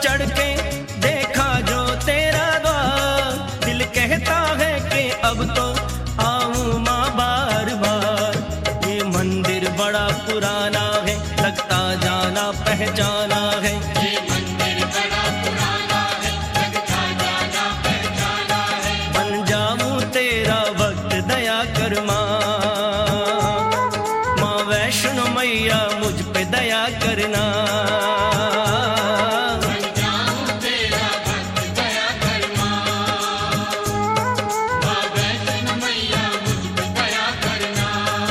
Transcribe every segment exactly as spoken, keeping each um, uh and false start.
चढ़ के देखा जो तेरा द्वार, दिल कहता है कि अब तो आऊं माँ बार बार। ये मंदिर बड़ा पुराना है, लगता जाना पहचाना है। ये मंदिर बड़ा पुराना है, लगता जाना पहचाना है। बन जाऊं तेरा भक्त दया कर माँ, माँ वैष्णो मैया मुझ पे दया करना। बन जाऊं तेरा भक्त दया कर माँ, माँ वैष्णो मैया मुझ पे दया करना।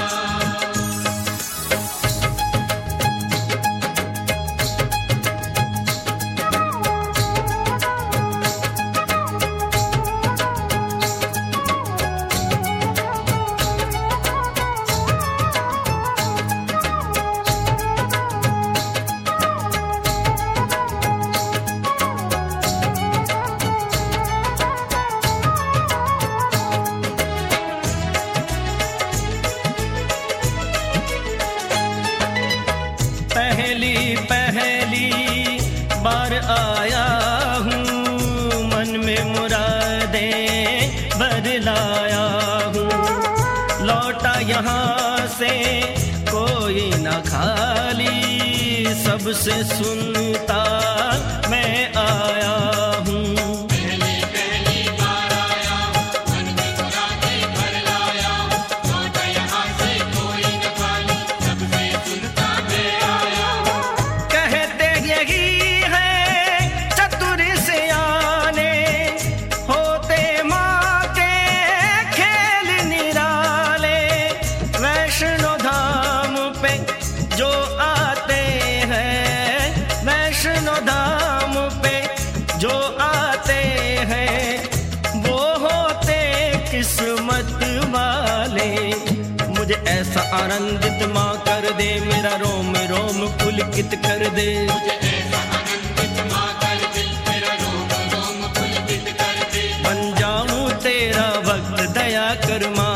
पहली पहली बार आया हूँ, मन में मुरादें बदलाया हूँ। लौटा यहाँ से कोई न खाली, सबसे सुनता मैं आया हूँ। पहली पहली बार आया हूँ, मन में मुरादें भर लाया हूँ। लौटा यहाँ से कोई न खाली, सबसे सुनता मैं आया हूँ। कहते यही है चतुर सियाने, होते माँ के खेल निराले। वैष्णो धाम पे जो आते हैं, वैष्णो धाम पे जो आते हैं, वो होते किस्मत वाले। मुझे ऐसा आनंदित माँ कर दे, मेरा रोम रोम पुलकित कर दे। मुझे ऐसा आनंदित माँ कर दे, मेरा रोम रोम पुलकित कर दे। बन जाऊं तेरा भक्त दया कर माँ,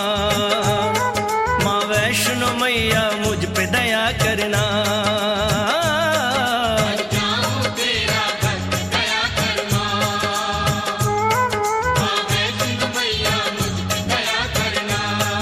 माँ वैष्णो मैया मुझ पे दया करना। बन जाऊं तेरा भक्त दया कर माँ, माँ वैष्णो मैया मुझ पे दया करना।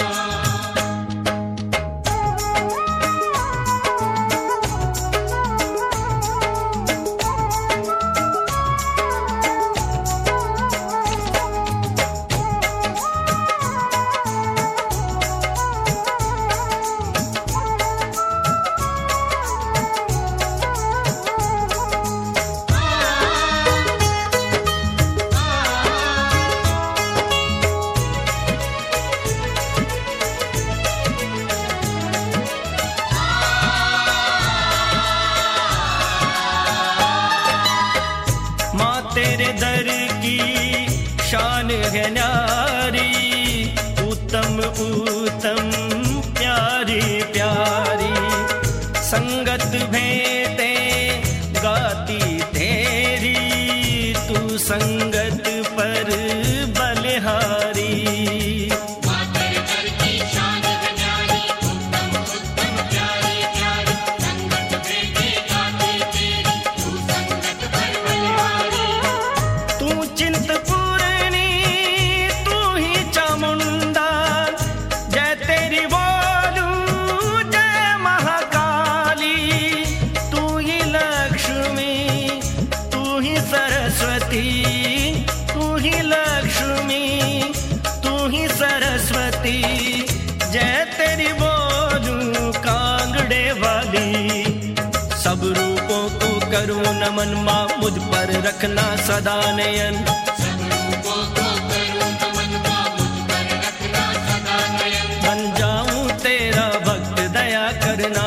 माँ तेरे दर की शान है न्यारी, उत्तम उत्तम प्यारी प्यारी। संगत भेंटे गाती तेरी, तू संगत पर बलिहारी। माँ तेरे दर की शान है न्यारी, उत्तम उत्तम प्यारी प्यारी। संगत भेंटे गाती तेरी, तू संगत पर बलिहारी। तू चिंतपूर्णी, तू ही चामुंडा, जय तेरी बोलू जय महाकाली। तू ही लक्ष्मी, तू ही सरस्वती, तू ही लक्ष्मी, तू ही सरस्वती। जय तेरी बोलू कांगड़े वाली। सब रूपों को करूं नमन माँ, मुझ पर रखना सदा नयन। सब रूपों को करूं नमन माँ, मुझ पर रखना सदा नयन। बन जाऊं तेरा भक्त दया करना,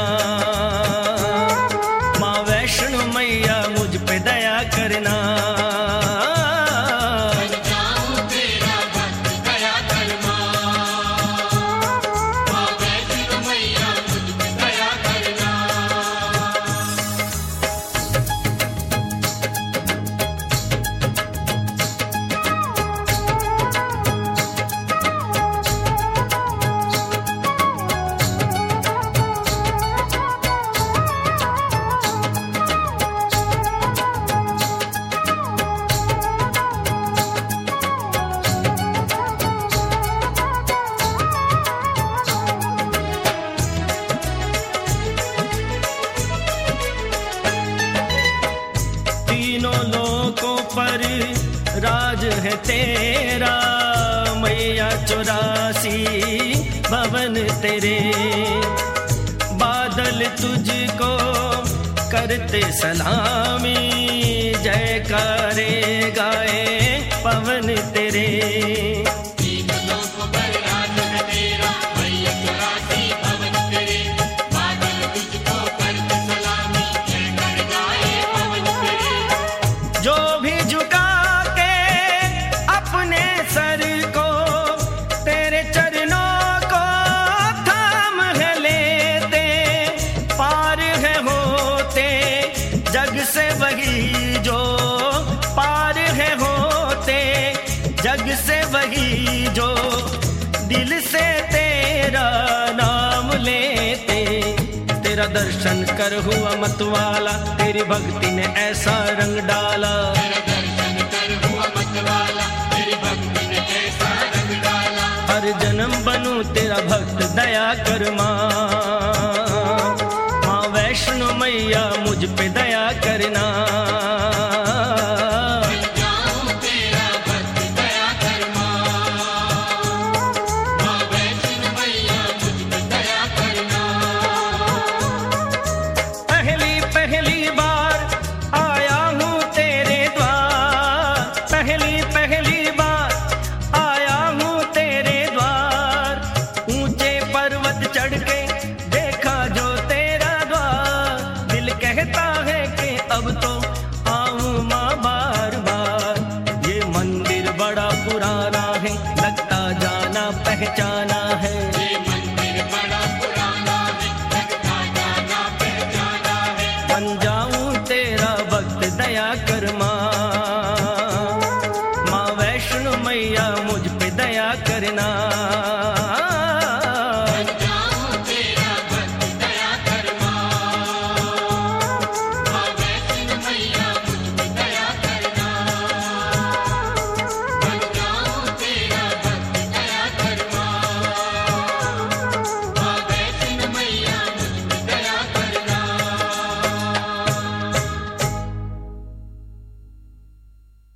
माँ वैष्णो मैया मुझ पे दया करना। बन जाऊं तेरा भक्त दया कर माँ, माँ वैष्णो मैया मुझ पे दया करना। पर राज है तेरा मैया, चौरासी भवन तेरे। बादल तुझको करते सलामी, जयकारे गाए पवन तेरे। तीन लोक पर राज है तेरा मैया, चौरासी भवन तेरे। बादल तुझको करते सलामी, जयकार गाए पवन तेरे। जो भी झुका के अपने सर को तेरे चरणों को थाम है लेते, पार है होते जग से वही जो पार है होते जग से वही जो दिल से तेरा नाम लेते। तेरा दर्शन कर हुआ मतवाला, तेरी भक्ति ने ऐसा रंग डाला। तेरा दर्शन कर हुआ मतवाला, तेरी भक्ति ने कैसा रंग डाला। हर जन्म बनूं तेरा भक्त, दया कर माँ। माँ वैष्णो मैया मुझ पे दया करना।